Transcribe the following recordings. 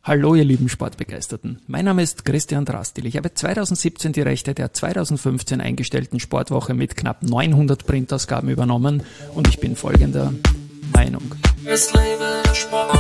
Hallo ihr lieben Sportbegeisterten, mein Name ist Christian Drastil. Ich habe 2017 die Rechte der 2015 eingestellten Sportwoche mit knapp 900 Printausgaben übernommen und ich bin folgender Meinung. Es lebe der Sport.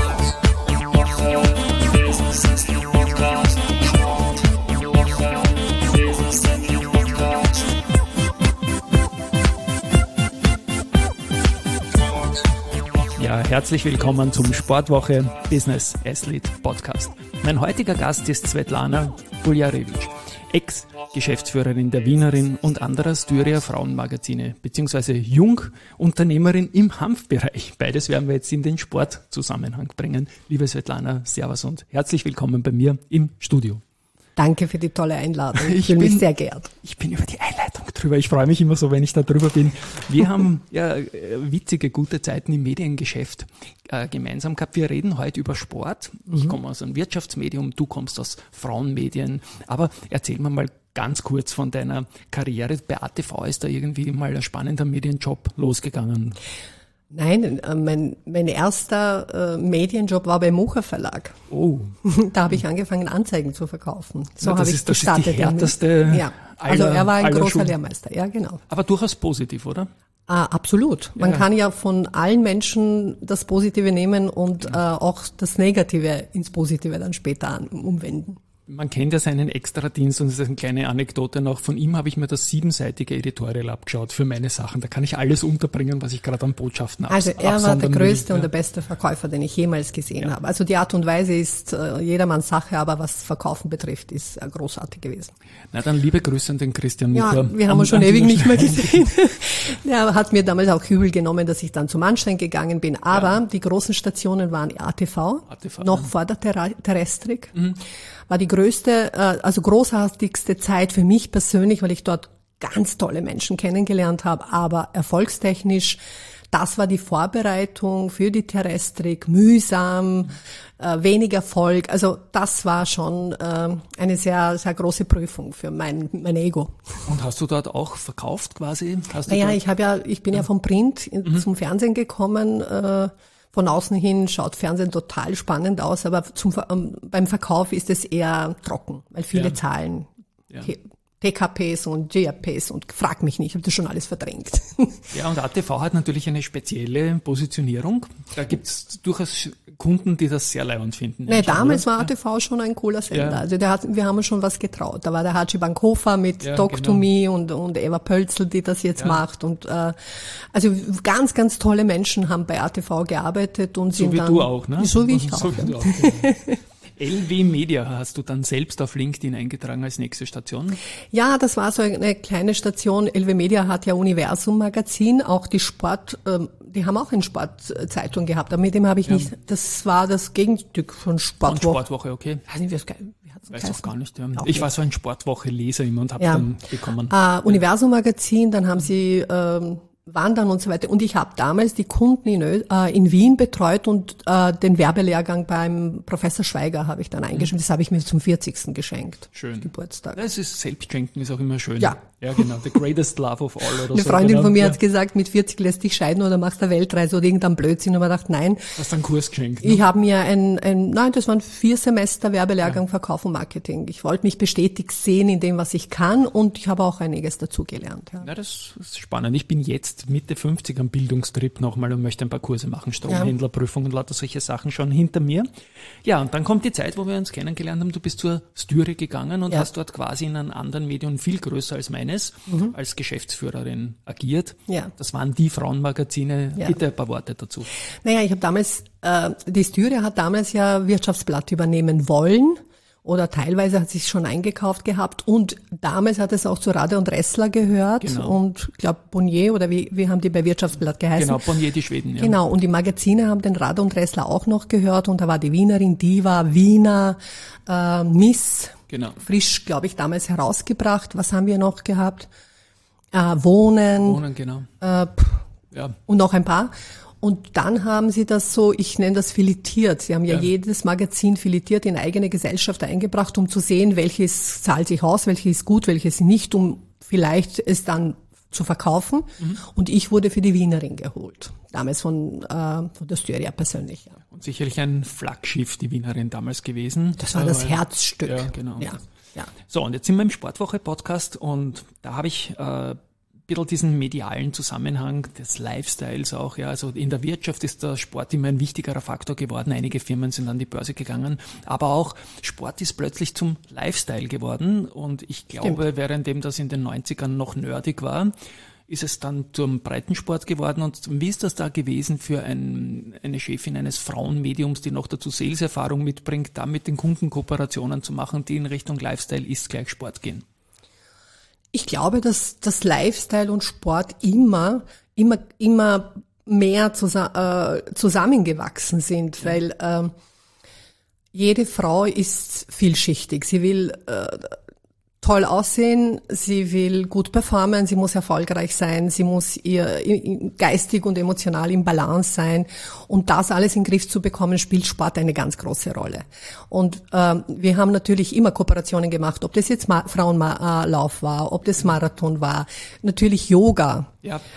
Ja, herzlich willkommen zum Sportwoche Business Athlete Podcast. Mein heutiger Gast ist Svetlana Buljarevic, Ex-Geschäftsführerin der Wienerin und anderer Styria Frauenmagazine, beziehungsweise Jungunternehmerin im Hanfbereich. Beides werden wir jetzt in den Sportzusammenhang bringen. Liebe Svetlana, servus und herzlich willkommen bei mir im Studio. Danke für die tolle Einladung. Ich bin mich sehr geehrt. Ich bin über die Einleitung drüber. Ich freue mich immer so, wenn ich da drüber bin. Wir haben ja witzige, gute Zeiten im Mediengeschäft gemeinsam gehabt. Wir reden heute über Sport. Ich komme aus einem Wirtschaftsmedium, du kommst aus Frauenmedien. Aber erzähl mir mal ganz kurz von deiner Karriere. Bei ATV ist da irgendwie mal ein spannender Medienjob losgegangen. Nein, mein erster Medienjob war beim Mucher Verlag. Oh. Da habe ich angefangen, Anzeigen zu verkaufen. So ja, habe ich gestartet. Das ist die härteste ja. Also er war ein großer Schulen. Lehrmeister, ja genau. Aber durchaus positiv, oder? Absolut. Man kann ja von allen Menschen das Positive nehmen und auch das Negative ins Positive dann später umwenden. Man kennt ja seinen Extradienst und das ist eine kleine Anekdote noch. Von ihm habe ich mir das 7-seitige Editorial abgeschaut für meine Sachen. Da kann ich alles unterbringen, was ich gerade an Botschaften Also er war der größte und der beste Verkäufer, den ich jemals gesehen habe. Also die Art und Weise ist jedermanns Sache, aber was Verkaufen betrifft, ist großartig gewesen. Na dann liebe Grüße an den Christian Mucher. Ja, wir haben uns schon ewig nicht mehr gesehen. Er hat mir damals auch übel genommen, dass ich dann zum Ansteigen gegangen bin. Aber die großen Stationen waren ATV noch vor der Terrestrik. War die größte, also großartigste Zeit für mich persönlich, weil ich dort ganz tolle Menschen kennengelernt habe, aber erfolgstechnisch, das war die Vorbereitung für die Terrestrik, mühsam, wenig Erfolg, also das war schon eine sehr, sehr große Prüfung für mein Ego. Und hast du dort auch verkauft quasi? Ich bin ja vom Print zum Fernsehen gekommen. Von außen hin schaut Fernsehen total spannend aus, aber beim Verkauf ist es eher trocken, weil viele Zahlen, TKPs und GRPs und frag mich nicht, ich habe das schon alles verdrängt. Ja, und ATV hat natürlich eine spezielle Positionierung. Da gibt's durchaus Kunden, die das sehr leibend finden. Nee, damals war ATV schon ein cooler Sender. Ja. Also wir haben uns schon was getraut. Da war der Haji Bankhofer mit Talk to Me und Eva Pölzl, die das jetzt macht. Und also ganz, ganz tolle Menschen haben bei ATV gearbeitet und sind dann... So wie du auch, ne? So wie ich auch. So wie du auch, LW Media hast du dann selbst auf LinkedIn eingetragen als nächste Station? Ja, das war so eine kleine Station. LW Media hat ja Universum Magazin, auch die haben auch eine Sportzeitung gehabt, aber mit dem habe ich nicht, das war das Gegenstück von Sportwoche. Von Sportwoche, okay. Weiß auch gar nicht, ja. Ich war so ein Sportwoche-Leser immer und habe dann bekommen. Universum Magazin, dann haben sie Wandern und so weiter. Und ich habe damals die Kunden in Wien betreut und den Werbelehrgang beim Professor Schweiger habe ich dann eingeschrieben. Das habe ich mir zum 40. geschenkt. Schön. Geburtstag. Das ist Selbstschenken, ist auch immer schön. Ja. Ja, genau. The greatest love of all oder so. Eine Freundin von mir hat gesagt, mit 40 lässt dich scheiden oder machst eine Weltreise oder irgendein Blödsinn. Und ich dachte, nein. Hast du einen Kurs geschenkt? Ne? Ich habe mir nein, das waren 4 Semester Werbelehrgang Verkauf und Marketing. Ich wollte mich bestätigt sehen in dem, was ich kann und ich habe auch einiges dazugelernt. Ja, das ist spannend. Ich bin jetzt Mitte 50 am Bildungstrip nochmal und möchte ein paar Kurse machen, Stromhändlerprüfung und lauter solche Sachen schon hinter mir. Ja, und dann kommt die Zeit, wo wir uns kennengelernt haben. Du bist zur Styria gegangen und hast dort quasi in einem anderen Medium, viel größer als meines, als Geschäftsführerin agiert. Ja. Das waren die Frauenmagazine. Ja. Bitte ein paar Worte dazu. Naja, ich habe damals, die Styria hat damals ja Wirtschaftsblatt übernehmen wollen. Oder teilweise hat sich schon eingekauft gehabt und damals hat es auch zu Rade und Ressler gehört und ich glaube Bonnier oder wie haben die bei Wirtschaftsblatt geheißen? Genau, Bonnier, die Schweden. Ja. Genau, und die Magazine haben den Rade und Ressler auch noch gehört und da war die Wienerin, Diva, Wiener, Miss, frisch, glaube ich, damals herausgebracht. Was haben wir noch gehabt? Wohnen, genau. Und noch ein paar. Und dann haben sie das so, ich nenne das filetiert. Sie haben ja jedes Magazin filetiert in eigene Gesellschaft eingebracht, um zu sehen, welches zahlt sich aus, welches ist gut, welches nicht, um vielleicht es dann zu verkaufen. Und ich wurde für die Wienerin geholt. Damals von der Styria persönlich. Ja. Und sicherlich ein Flaggschiff, die Wienerin damals gewesen. Das war das Herzstück. Ja, genau. Ja. Ja. So, und jetzt sind wir im Sportwoche-Podcast und da habe ich ein bisschen diesen medialen Zusammenhang des Lifestyles auch. Ja, also in der Wirtschaft ist der Sport immer ein wichtigerer Faktor geworden. Einige Firmen sind an die Börse gegangen, aber auch Sport ist plötzlich zum Lifestyle geworden und ich glaube, währenddem das in den 90ern noch nerdig war, ist es dann zum Breitensport geworden. Und wie ist das da gewesen für eine Chefin eines Frauenmediums, die noch dazu Sales-Erfahrung mitbringt, da mit den Kunden Kooperationen zu machen, die in Richtung Lifestyle ist gleich Sport gehen? Ich glaube, dass das Lifestyle und Sport immer mehr zusammengewachsen sind, weil jede Frau ist vielschichtig. Sie will toll aussehen, sie will gut performen, sie muss erfolgreich sein, sie muss geistig und emotional im Balance sein. Und das alles in den Griff zu bekommen, spielt Sport eine ganz große Rolle. Und wir haben natürlich immer Kooperationen gemacht, ob das jetzt Frauenlauf war, ob das Marathon war, natürlich Yoga,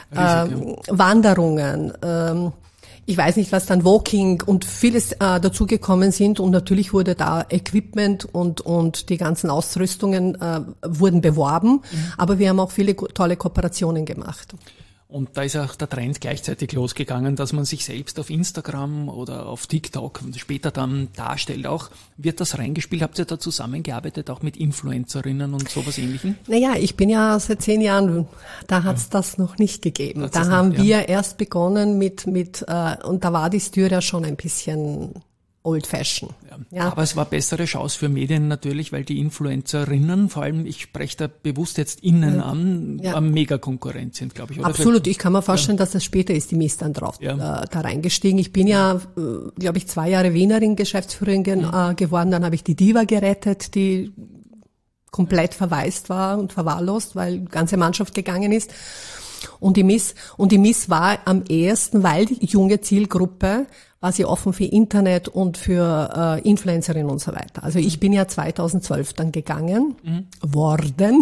Wanderungen, ich weiß nicht, was dann Walking und vieles dazugekommen sind und natürlich wurde da Equipment und die ganzen Ausrüstungen wurden beworben, aber wir haben auch viele tolle Kooperationen gemacht. Und da ist auch der Trend gleichzeitig losgegangen, dass man sich selbst auf Instagram oder auf TikTok und später dann darstellt. Auch wird das reingespielt? Habt ihr da zusammengearbeitet, auch mit Influencerinnen und sowas Ähnlichem? Naja, ich bin ja seit 10 Jahren, da hat's das noch nicht gegeben. Da haben wir erst begonnen mit und da war die Styria schon ein bisschen old fashion. Ja. Aber es war bessere Chance für Medien natürlich, weil die Influencerinnen, vor allem ich spreche da bewusst jetzt innen an, mega Konkurrent sind, glaube ich. Oder? Absolut, ich kann mir vorstellen, dass das später ist, die Miss dann drauf da reingestiegen. Ich bin ja, glaube ich, 2 Jahre Wienerin, Geschäftsführerin geworden, dann habe ich die Diva gerettet, die komplett verwaist war und verwahrlost, weil die ganze Mannschaft gegangen ist. Und die Miss war am ehesten, weil die junge Zielgruppe war sie offen für Internet und für Influencerinnen und so weiter. Also ich bin ja 2012 dann gegangen worden.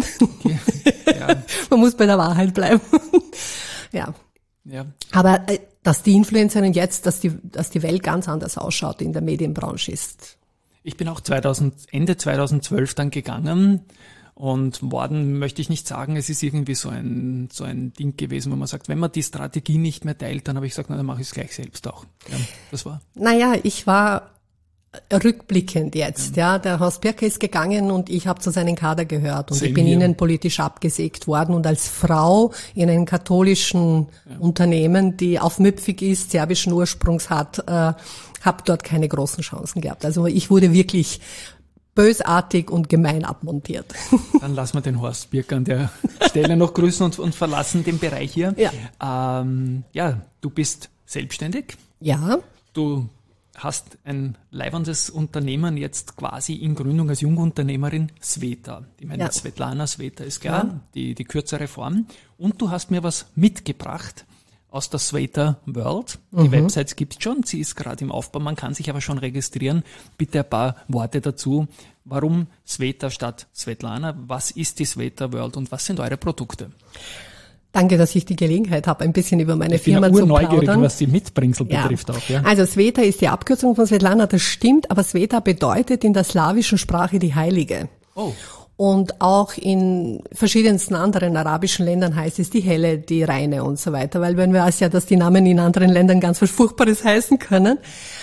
Ja. Man muss bei der Wahrheit bleiben. Ja. Aber dass die Influencerin jetzt, dass die Welt ganz anders ausschaut in der Medienbranche ist. Ich bin auch Ende 2012 dann gegangen. Und worden möchte ich nicht sagen, es ist irgendwie so ein Ding gewesen, wo man sagt, wenn man die Strategie nicht mehr teilt, dann habe ich gesagt, na, dann mache ich es gleich selbst auch. Ja, das war. Naja, ich war rückblickend jetzt, der Horst Pirker ist gegangen und ich habe zu seinem Kader gehört und ich bin innenpolitisch abgesägt worden und als Frau in einem katholischen Unternehmen, die aufmüpfig ist, serbischen Ursprungs hat, habe dort keine großen Chancen gehabt. Also ich wurde wirklich bösartig und gemein abmontiert. Dann lassen wir den Horst Pirker an der Stelle noch grüßen und verlassen den Bereich hier. Ja. Du bist selbstständig. Ja. Du hast ein leibendes Unternehmen jetzt quasi in Gründung als Jungunternehmerin, Sveta. Ich meine, Svetlana Sveta ist klar, die kürzere Form. Und du hast mir was mitgebracht aus der Sveta World. Die Website gibt's schon, sie ist gerade im Aufbau, man kann sich aber schon registrieren. Bitte ein paar Worte dazu. Warum Sveta statt Svetlana? Was ist die Sveta World und was sind eure Produkte? Danke, dass ich die Gelegenheit habe, ein bisschen über meine Firma zu plaudern. Ich bin neugierig, was die Mitbringsel betrifft auch. Ja. Also Sveta ist die Abkürzung von Svetlana, das stimmt, aber Sveta bedeutet in der slawischen Sprache die Heilige. Oh. Und auch in verschiedensten anderen arabischen Ländern heißt es die Helle, die Reine und so weiter, weil man weiß ja, dass die Namen in anderen Ländern ganz was Furchtbares heißen können.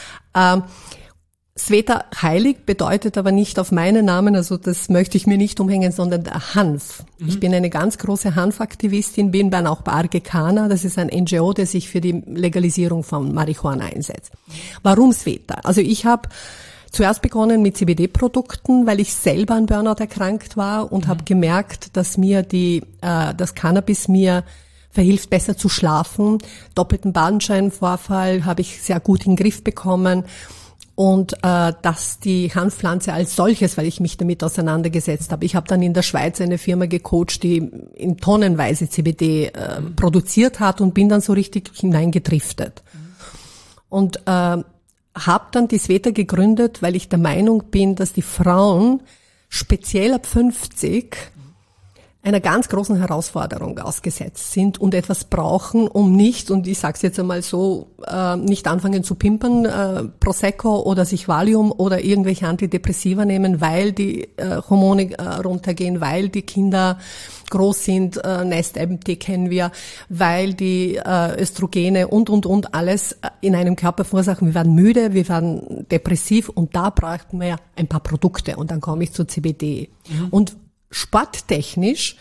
Sveta heilig bedeutet aber nicht auf meinen Namen, also das möchte ich mir nicht umhängen, sondern der Hanf. Ich bin eine ganz große Hanfaktivistin, bin dann auch bei Argekana, das ist ein NGO, der sich für die Legalisierung von Marihuana einsetzt. Warum Sveta? Also ich habe zuerst begonnen mit CBD-Produkten, weil ich selber an Burnout erkrankt war und habe gemerkt, dass mir das Cannabis mir verhilft, besser zu schlafen. Doppelten Bandscheibenvorfall habe ich sehr gut in den Griff bekommen. Und dass die Hanfpflanze als solches, weil ich mich damit auseinandergesetzt habe. Ich habe dann in der Schweiz eine Firma gecoacht, die in tonnenweise CBD produziert hat und bin dann so richtig hineingedriftet. Und habe dann die Sveta gegründet, weil ich der Meinung bin, dass die Frauen speziell ab 50 einer ganz großen Herausforderung ausgesetzt sind und etwas brauchen, um nicht, und ich sage es jetzt einmal so, nicht anfangen zu pimpern, Prosecco oder sich Valium oder irgendwelche Antidepressiva nehmen, weil die Hormone runtergehen, weil die Kinder groß sind, Nest-MT kennen wir, weil die Östrogene und alles in einem Körper verursachen. Wir werden müde, wir werden depressiv und da brauchen wir ein paar Produkte und dann komme ich zu CBD. Und sporttechnisch,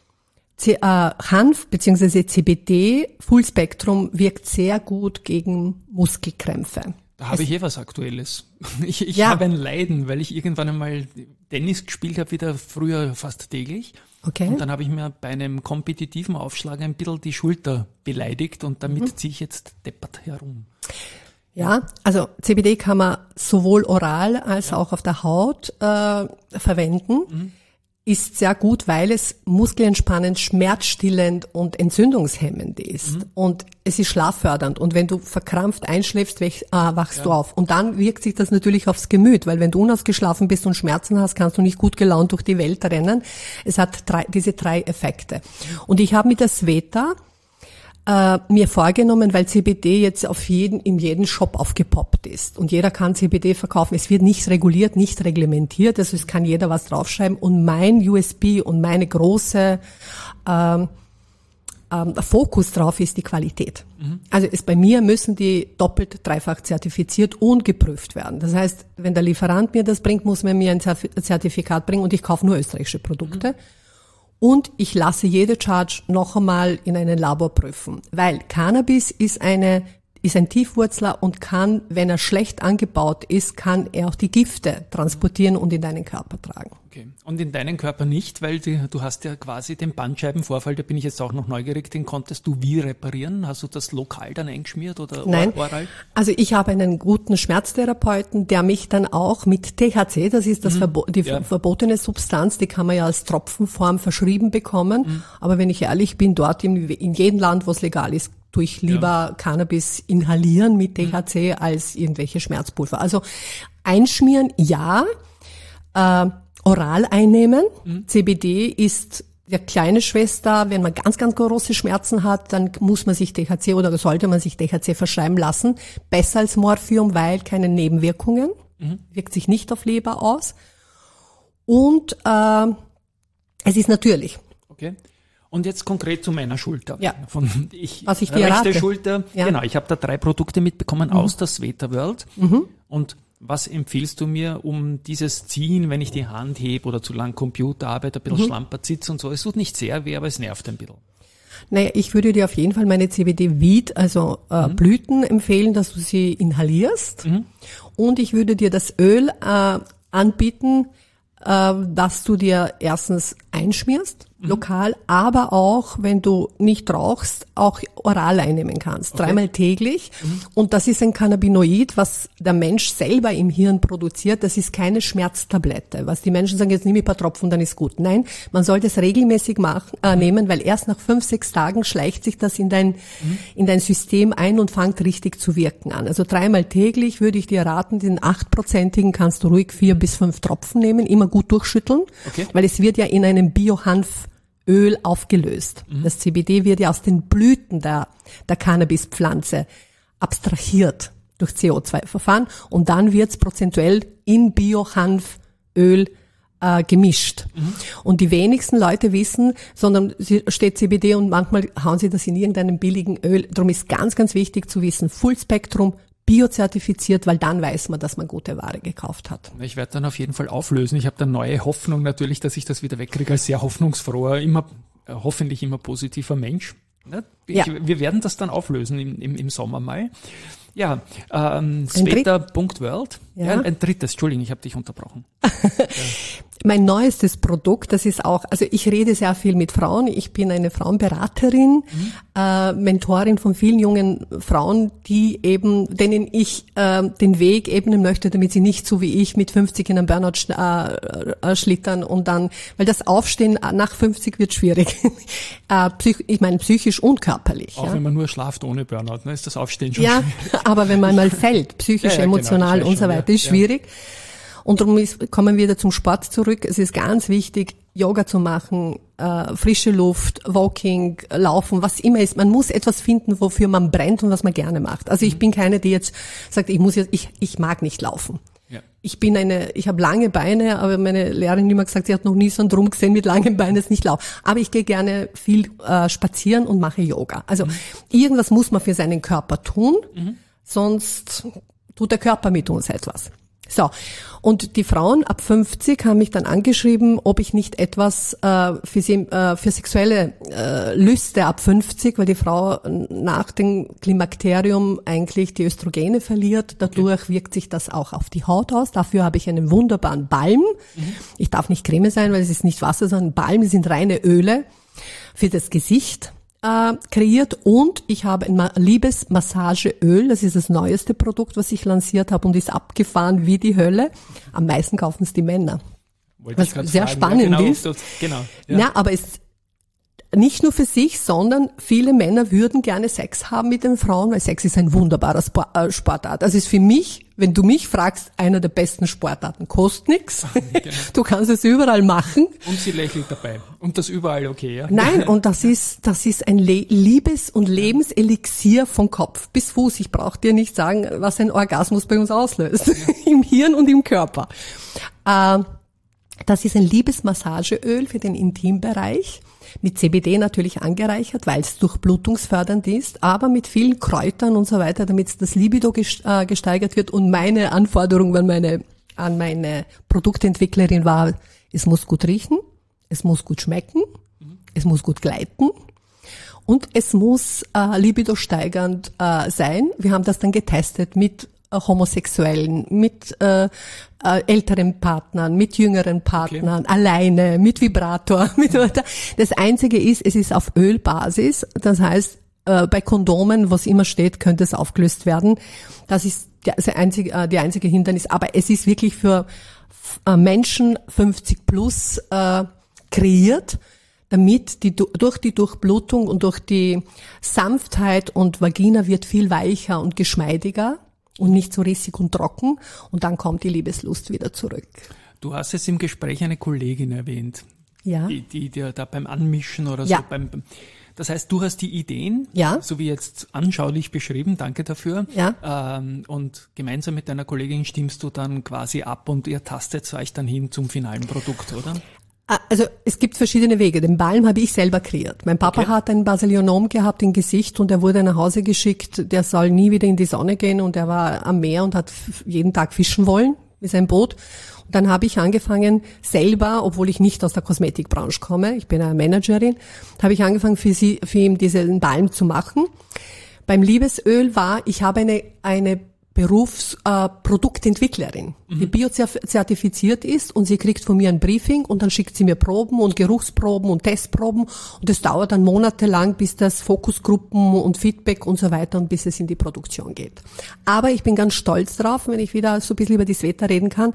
Hanf bzw. CBD Fullspektrum wirkt sehr gut gegen Muskelkrämpfe. Da habe ich was Aktuelles. Ich habe ein Leiden, weil ich irgendwann einmal Tennis gespielt habe, wieder früher fast täglich. Okay. Und dann habe ich mir bei einem kompetitiven Aufschlag ein bisschen die Schulter beleidigt und damit ziehe ich jetzt deppert herum. Ja, also CBD kann man sowohl oral als auch auf der Haut verwenden. Ist sehr gut, weil es muskelentspannend, schmerzstillend und entzündungshemmend ist. Und es ist schlaffördernd. Und wenn du verkrampft einschläfst, wachst du auf. Und dann wirkt sich das natürlich aufs Gemüt, weil wenn du unausgeschlafen bist und Schmerzen hast, kannst du nicht gut gelaunt durch die Welt rennen. Es hat diese 3 Effekte. Und ich habe mit der Sveta mir vorgenommen, weil CBD jetzt in jedem Shop aufgepoppt ist und jeder kann CBD verkaufen. Es wird nicht reguliert, nicht reglementiert, also es kann jeder was draufschreiben und mein USB und meine große Fokus drauf ist die Qualität. Also bei mir müssen die doppelt, dreifach zertifiziert und geprüft werden. Das heißt, wenn der Lieferant mir das bringt, muss man mir ein Zertifikat bringen und ich kaufe nur österreichische Produkte. Und ich lasse jede Charge noch einmal in einem Labor prüfen, weil Cannabis ist ein Tiefwurzler und kann, wenn er schlecht angebaut ist, kann er auch die Gifte transportieren und in deinen Körper tragen. Okay. Und in deinen Körper nicht, weil du hast ja quasi den Bandscheibenvorfall, da bin ich jetzt auch noch neugierig, den konntest du wie reparieren? Hast du das lokal dann eingeschmiert oder Nein. Oral? Also ich habe einen guten Schmerztherapeuten, der mich dann auch mit THC, das ist die verbotene Substanz, die kann man ja als Tropfenform verschrieben bekommen. Aber wenn ich ehrlich bin, dort in jedem Land, wo es legal ist, tue ich lieber Cannabis inhalieren mit THC als irgendwelche Schmerzpulver. Also einschmieren, ja, oral einnehmen. CBD ist der kleine Schwester, wenn man ganz, ganz große Schmerzen hat, dann muss man sich THC oder sollte man sich THC verschreiben lassen. Besser als Morphium, weil keine Nebenwirkungen, wirkt sich nicht auf Leber aus. Und es ist natürlich. Okay. Und jetzt konkret zu meiner Schulter. Ja. Was ich dir rate. Schulter. Ja. Genau, ich habe da 3 Produkte mitbekommen aus der Sveta World. Und was empfiehlst du mir, um dieses Ziehen, wenn ich die Hand hebe oder zu lang Computer arbeite, ein bisschen schlampert sitze und so? Es tut nicht sehr weh, aber es nervt ein bisschen. Naja, ich würde dir auf jeden Fall meine CBD-Weed, also Blüten empfehlen, dass du sie inhalierst. Und ich würde dir das Öl anbieten, dass du dir erstens einschmierst, lokal, aber auch, wenn du nicht rauchst, auch oral einnehmen kannst. Okay. 3-mal täglich. Und das ist ein Cannabinoid, was der Mensch selber im Hirn produziert. Das ist keine Schmerztablette. Was die Menschen sagen, jetzt nehme ich ein paar Tropfen, dann ist gut. Nein, man sollte es regelmäßig nehmen, weil erst nach 5-6 Tagen schleicht sich das in dein System ein und fängt richtig zu wirken an. Also 3-mal täglich würde ich dir raten, den 8%igen kannst du ruhig 4 bis 5 Tropfen nehmen, immer gut durchschütteln, weil es wird ja in einem Biohanföl aufgelöst. Das CBD wird ja aus den Blüten der Cannabispflanze abstrahiert durch CO2-Verfahren und dann wird's prozentuell in Biohanföl gemischt. Und die wenigsten Leute wissen, sondern steht CBD und manchmal hauen sie das in irgendeinem billigen Öl. Darum ist ganz, ganz wichtig zu wissen, Fullspektrum, biozertifiziert, weil dann weiß man, dass man gute Ware gekauft hat. Ich werde dann auf jeden Fall auflösen. Ich habe dann neue Hoffnung natürlich, dass ich das wieder wegkriege als sehr hoffnungsfroher, hoffentlich immer positiver Mensch. Wir werden das dann auflösen im Sommer mal. Ja, Sveta.world. Ja, ein drittes, Entschuldigung, ich habe dich unterbrochen. Mein neuestes Produkt, das ist auch, also ich rede sehr viel mit Frauen, ich bin eine Frauenberaterin, Mentorin von vielen jungen Frauen, denen ich den Weg ebnen möchte, damit sie nicht so wie ich mit 50 in einem Burnout schlittern und dann, weil das Aufstehen nach 50 wird schwierig. Ich meine psychisch und körperlich. Auch wenn man nur schlaft ohne Burnout, ne, ist das Aufstehen schon schwierig. Aber wenn man mal fällt, psychisch, emotional und so weiter, ist schwierig. Und darum kommen wir wieder zum Sport zurück. Es ist ganz wichtig, Yoga zu machen, frische Luft, Walking, Laufen, was immer ist. Man muss etwas finden, wofür man brennt und was man gerne macht. Also ich bin keine, die jetzt sagt, ich mag nicht laufen. Ja. Ich habe lange Beine, aber meine Lehrerin hat immer gesagt, sie hat noch nie so einen Drum gesehen mit langen Beinen, ist nicht lau. Aber ich gehe gerne viel spazieren und mache Yoga. Also irgendwas muss man für seinen Körper tun, sonst tut der Körper mit uns etwas. So, und die Frauen ab 50 haben mich dann angeschrieben, ob ich nicht etwas für sexuelle Lüste ab 50, weil die Frau nach dem Klimakterium eigentlich die Östrogene verliert. Dadurch wirkt sich das auch auf die Haut aus. Dafür habe ich einen wunderbaren Balm. Ich darf nicht Creme sein, weil es ist nicht Wasser, sondern Balm. Es sind reine Öle für das Gesicht kreiert, und ich habe ein Liebesmassageöl, das ist das neueste Produkt, was ich lanciert habe und ist abgefahren wie die Hölle. Am meisten kaufen es die Männer. Was sehr spannend ist. Genau. Ja, aber es nicht nur für sich, sondern viele Männer würden gerne Sex haben mit den Frauen, weil Sex ist ein wunderbarer Sportart. Also ist für mich, wenn du mich fragst, einer der besten Sportarten. Kostet nichts. Genau. Du kannst es überall machen. Und sie lächelt dabei. Und das überall okay, ja? Nein, und das ist ein Liebes- und Lebenselixier von Kopf bis Fuß. Ich brauche dir nicht sagen, was ein Orgasmus bei uns auslöst. Im Hirn und im Körper. Das ist ein Liebesmassageöl für den Intimbereich. Mit CBD natürlich angereichert, weil es durchblutungsfördernd ist, aber mit vielen Kräutern und so weiter, damit das Libido gesteigert wird. Und meine Anforderung an meine Produktentwicklerin war, es muss gut riechen, es muss gut schmecken, es muss gut gleiten und es muss Libido steigernd sein. Wir haben das dann getestet mit Homosexuellen, mit älteren Partnern, mit jüngeren Partnern, alleine, mit Vibrator, mit weiter. Das Einzige ist, es ist auf Ölbasis. Das heißt, bei Kondomen, was immer steht, könnte es aufgelöst werden. Das ist die einzige Hindernis. Aber es ist wirklich für Menschen 50 plus kreiert, damit durch die Durchblutung und durch die Sanftheit, und Vagina wird viel weicher und geschmeidiger und nicht so rissig und trocken, und dann kommt die Liebeslust wieder zurück. Du hast jetzt im Gespräch eine Kollegin erwähnt, ja, die da beim Anmischen oder ja, so, das heißt, du hast die Ideen, ja, so wie jetzt anschaulich beschrieben, danke dafür, ja, und gemeinsam mit deiner Kollegin stimmst du dann quasi ab und ihr tastet euch dann hin zum finalen Produkt, oder? Also es gibt verschiedene Wege. Den Balm habe ich selber kreiert. Mein Papa hat ein Basilionom gehabt im Gesicht und er wurde nach Hause geschickt. Der soll nie wieder in die Sonne gehen, und er war am Meer und hat jeden Tag fischen wollen mit seinem Boot. Und dann habe ich angefangen selber, obwohl ich nicht aus der Kosmetikbranche komme, ich bin eine Managerin, habe ich angefangen für ihn diesen Balm zu machen. Beim Liebesöl ich habe eine Produktentwicklerin, die biozertifiziert ist, und sie kriegt von mir ein Briefing und dann schickt sie mir Proben und Geruchsproben und Testproben, und das dauert dann monatelang, bis das Fokusgruppen und Feedback und so weiter und bis es in die Produktion geht. Aber ich bin ganz stolz drauf, wenn ich wieder so ein bisschen über die Sveta reden kann.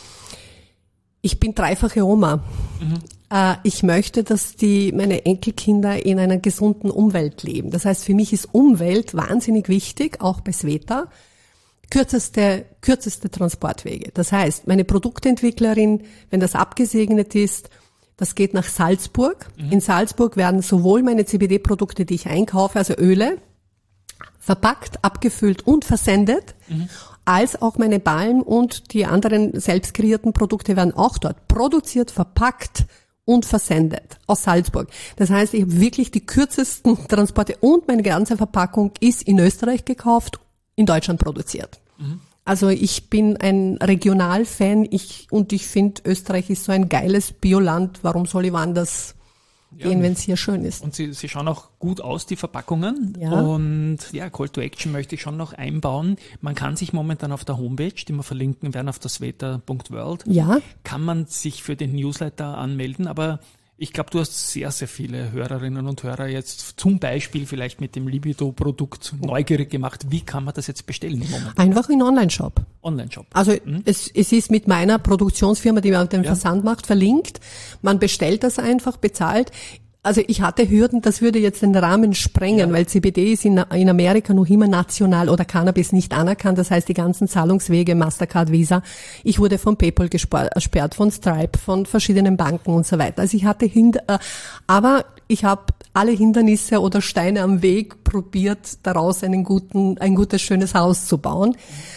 Ich bin dreifache Oma. Ich möchte, dass meine Enkelkinder in einer gesunden Umwelt leben. Das heißt, für mich ist Umwelt wahnsinnig wichtig, auch bei Sveta. Kürzeste Transportwege. Das heißt, meine Produktentwicklerin, wenn das abgesegnet ist, das geht nach Salzburg. In Salzburg werden sowohl meine CBD-Produkte, die ich einkaufe, also Öle, verpackt, abgefüllt und versendet, als auch meine Balm und die anderen selbst kreierten Produkte werden auch dort produziert, verpackt und versendet aus Salzburg. Das heißt, ich habe wirklich die kürzesten Transporte, und meine ganze Verpackung ist in Österreich gekauft, in Deutschland produziert. Also ich bin ein Regionalfan, und ich finde, Österreich ist so ein geiles Bioland. Warum soll ich woanders gehen, wenn es hier schön ist? Und sie schauen auch gut aus, die Verpackungen. Ja. Und ja, Call to Action möchte ich schon noch einbauen. Man kann sich momentan auf der Homepage, die wir verlinken werden, auf der sveta.world, kann man sich für den Newsletter anmelden, aber ich glaube, du hast sehr, sehr viele Hörerinnen und Hörer jetzt zum Beispiel vielleicht mit dem Libido-Produkt neugierig gemacht. Wie kann man das jetzt bestellen im Moment? Einfach in Online-Shop. Online-Shop. Also es ist mit meiner Produktionsfirma, die mir den Versand macht, verlinkt. Man bestellt das einfach, bezahlt. Also ich hatte Hürden, das würde jetzt den Rahmen sprengen, weil CBD ist in Amerika noch immer national oder Cannabis nicht anerkannt. Das heißt, die ganzen Zahlungswege, Mastercard, Visa, ich wurde von PayPal gesperrt, von Stripe, von verschiedenen Banken und so weiter. Also ich hatte aber ich habe alle Hindernisse oder Steine am Weg probiert, daraus ein gutes, schönes Haus zu bauen.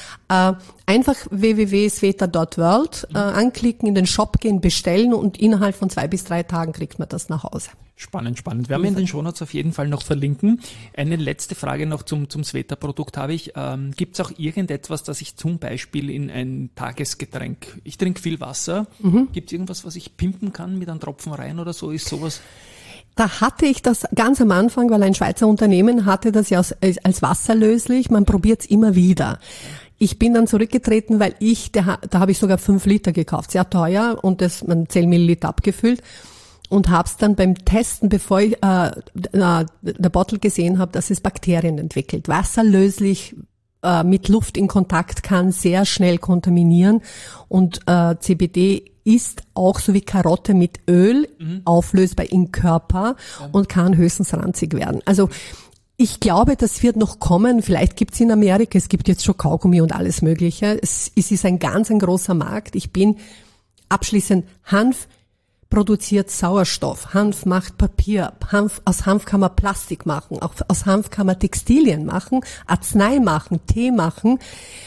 Einfach www.sveta.world anklicken, in den Shop gehen, bestellen und innerhalb von 2 bis 3 Tagen kriegt man das nach Hause. Spannend. Werden wir in den Shownotes auf jeden Fall noch verlinken. Eine letzte Frage noch zum Sveta-Produkt habe ich. Gibt es auch irgendetwas, das ich zum Beispiel in ein Tagesgetränk, ich trinke viel Wasser, gibt es irgendwas, was ich pimpen kann mit einem Tropfen rein oder so? Ist sowas? Da hatte ich das ganz am Anfang, weil ein Schweizer Unternehmen hatte das ja als wasserlöslich. Man probiert es immer wieder. Ich bin dann zurückgetreten, weil da habe ich sogar 5 Liter gekauft, sehr teuer und man 10 Milliliter abgefüllt und habe es dann beim Testen, bevor ich der Bottle gesehen habe, dass es Bakterien entwickelt. Wasserlöslich mit Luft in Kontakt kann sehr schnell kontaminieren und CBD ist auch so wie Karotte mit Öl auflösbar im Körper und kann höchstens ranzig werden. Also ich glaube, das wird noch kommen. Vielleicht gibt's in Amerika, es gibt jetzt schon Kaugummi und alles Mögliche. Es ist ein großer Markt. Ich bin abschließend, Hanf produziert Sauerstoff, Hanf macht Papier, aus Hanf kann man Plastik machen, auch aus Hanf kann man Textilien machen, Arznei machen, Tee machen.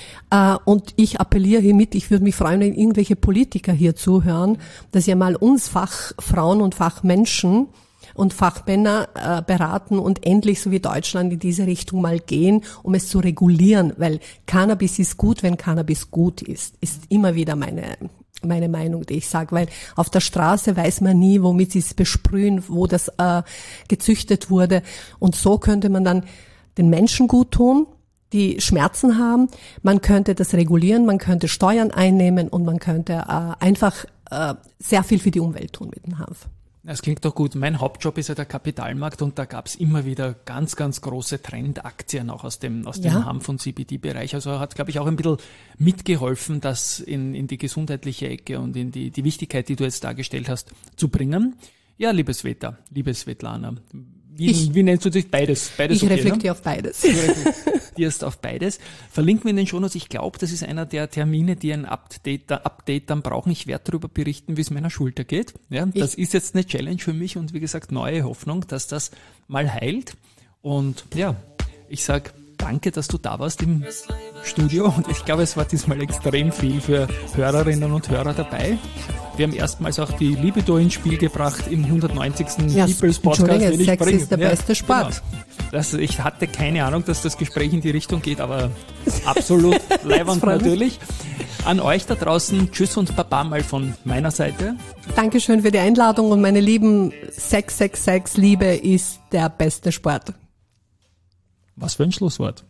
Und ich appelliere hiermit, ich würde mich freuen, wenn irgendwelche Politiker hier zuhören, dass ihr mal uns Fachfrauen und Fachmenschen und Fachmänner beraten und endlich, so wie Deutschland, in diese Richtung mal gehen, um es zu regulieren, weil Cannabis ist gut, wenn Cannabis gut ist immer wieder meine Meinung, die ich sage, weil auf der Straße weiß man nie, womit sie es besprühen, wo das gezüchtet wurde, und so könnte man dann den Menschen gut tun, die Schmerzen haben, man könnte das regulieren, man könnte Steuern einnehmen und man könnte einfach sehr viel für die Umwelt tun mit dem Hanf. Das klingt doch gut. Mein Hauptjob ist ja der Kapitalmarkt und da gab es immer wieder ganz, ganz große Trendaktien auch aus dem Hanf- und CBD-Bereich. Also hat, glaube ich, auch ein bisschen mitgeholfen, das in die gesundheitliche Ecke und in die Wichtigkeit, die du jetzt dargestellt hast, zu bringen. Ja, liebe Svetlana, wie nennst du dich? Beides ich okay, reflektiere auf beides. Du reflektierst auf beides. Verlinken wir in den Shownotes. Ich glaube, das ist einer der Termine, die ein Update dann brauchen. Ich werde darüber berichten, wie es meiner Schulter geht. Ja, das ist jetzt eine Challenge für mich und wie gesagt, neue Hoffnung, dass das mal heilt. Und ja, ich sag danke, dass du da warst im Studio und ich glaube, es war diesmal extrem viel für Hörerinnen und Hörer dabei. Wir haben erstmals auch die Libido ins Spiel gebracht im 190. People's Podcast. Sex ist der beste Sport. Genau. Ich hatte keine Ahnung, dass das Gespräch in die Richtung geht, aber absolut leiwand natürlich. An euch da draußen, tschüss und Baba mal von meiner Seite. Dankeschön für die Einladung und meine Lieben, Sex, Liebe ist der beste Sport. Was für ein Schlusswort.